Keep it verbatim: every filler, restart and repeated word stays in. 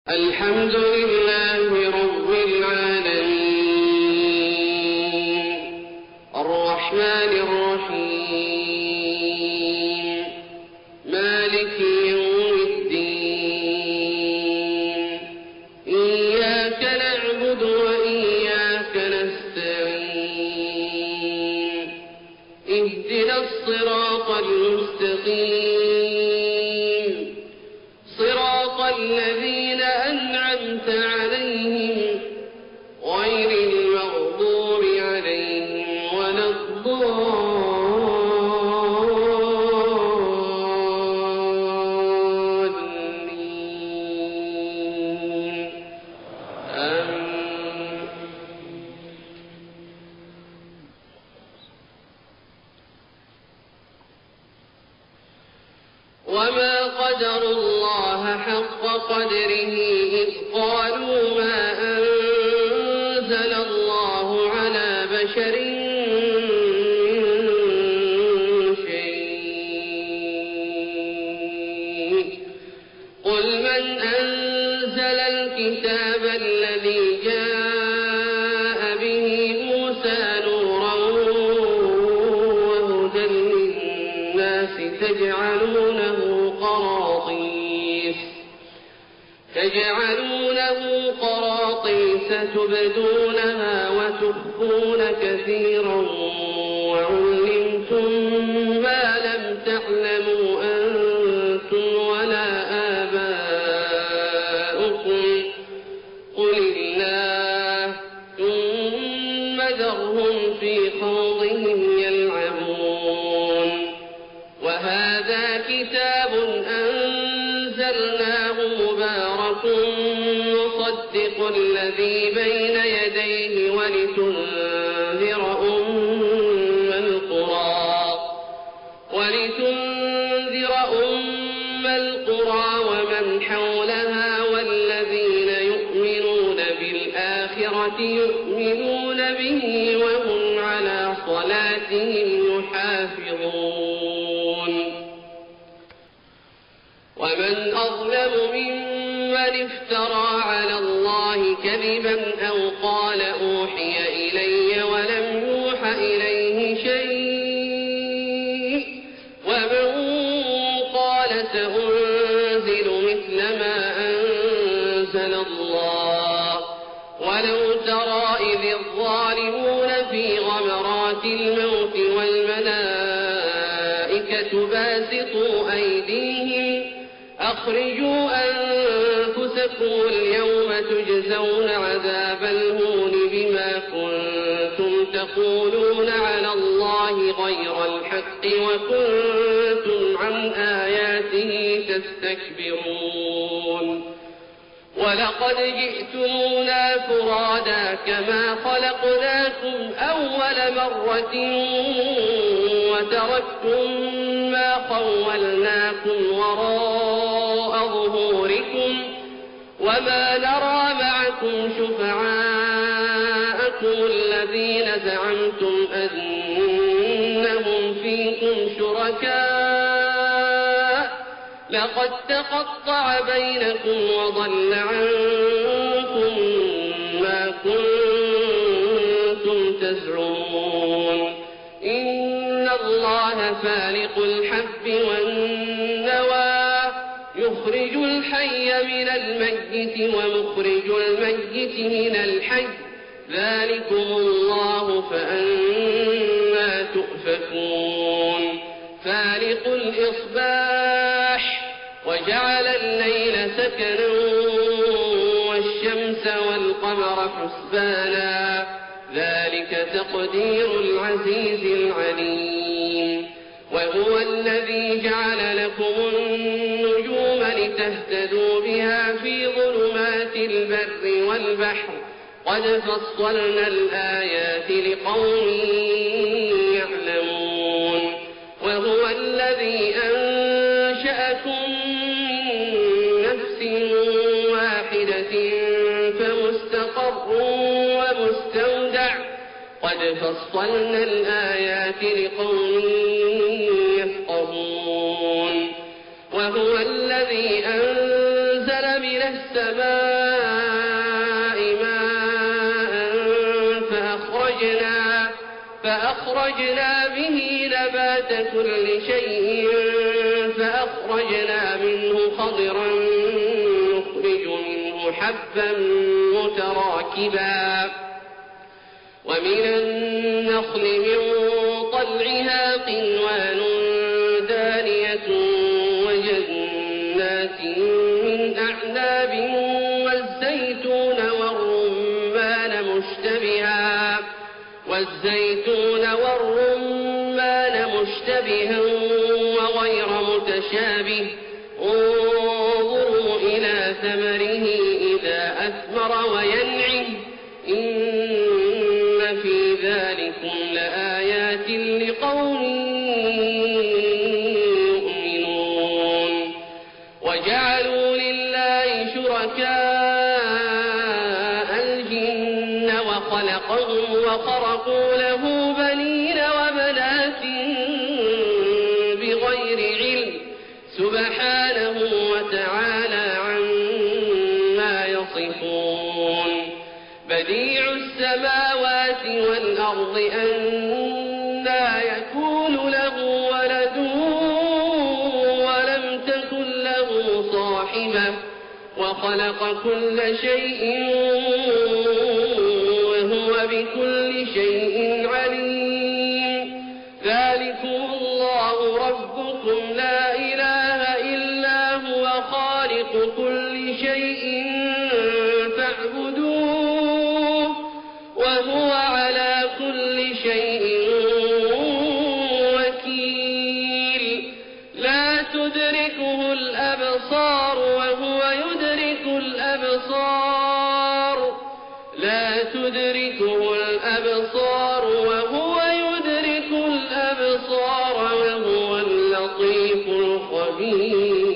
الحمد لله رب العالمين الرحمن الرحيم مالك يوم الدين إياك نعبد وإياك نستعين اهدنا الصراط المستقيم صراط الذين أنعمت عليهم غير المغضوب عليهم ولا الضالين آمين. وما قدروا الله حق قدره إذ قالوا ما أنزل الله على بشر من شيء قل من أنزل الكتاب الذي جاء به موسى نورا وهدى للناس تجعلونه قراطيس تجعلونه قراطيس تبدونها وتخفون كثيرا وعلمتم ما لم تعلموا أنتم ولا آباؤكم قل الله ثم ذرهم في خوضهم يلعبون. وهذا كتاب أنزلناه مبارك مصدق الذي بين يديه ولتنذر أم القرى ولتنذر أم القرى ومن حولها والذين يؤمنون بالآخرة يؤمنون به وهم على صلاتهم يحافظون. ومن أظلم ممن افترى على الله كذبا أو قال أوحي إلي ولم يوح إليه شيء ومن قال سأنزل مثل ما أنزل الله. ولو ترى إذ الظالمون في غمرات الموت والملائكة باسطوا أيديهم أخرجوا أنفسكم اليوم تجزون عذاب الهون بما كنتم تقولون على الله غير الحق وكنتم عن آياته تستكبرون. ولقد جئتمونا فرادا كما خلقناكم أول مرة وتركتم ما خولناكم وراء ظهوركم وما نرى معكم شفعاءكم الذين زعمتم أنهم فيكم شركاء لقد تقطع بينكم وضل عنكم ما كنتم تزعمون. إن الله فالق الحب والنوى يخرج الحي من الميت ومخرج الميت من الحي ذلكم الله فأنى تؤفكون. فالق الإصباح وجعل الليل سكنا والشمس والقمر حسبانا ذلك تقدير العزيز العليم. وهو الذي جعل لكم النجوم لتهتدوا بها في ظلمات البر والبحر قد فصلنا الآيات لقوم يعلمون. وهو الذي أنشأكم من نفس واحدة فمستقر ومستودع قد فصلنا الآيات لقوم يفقهون. وهو الذي أنزل من السماء السماء ماء فأخرجنا, فأخرجنا به نبات كل شيء فأخرجنا منه خضرا نخرج منه حبا متراكبا ومن النخل من طلعها قنوان دانية وجنات من أعناب والزيتون والرمان مشتبها والزيتون والرمان مشتبها وغير متشابه انظروا إلى ثمره إذا أثمر وينعه إن في ذلكم لآيات لقوم يؤمنون وجعلوا لله شركاء الجن وخلقهم وخرقوا له بنين وبنات بغير علم سبحانه وتعالى عما يصفون بديع السماوات والأرض أنى يكون له ولد ولم تكن له صاحبة وخلق كل شيء وهو بكل شيء عليم ذلكم الله ربكم لا إله إلا هو خالق كل شيء فاعبدوه وهو على كل شيء وكيل لا تدركه الأبصار وهو يدرك الأبصار لا تدركه الأبصار وهو يدرك الأبصار وهو اللطيف الخبير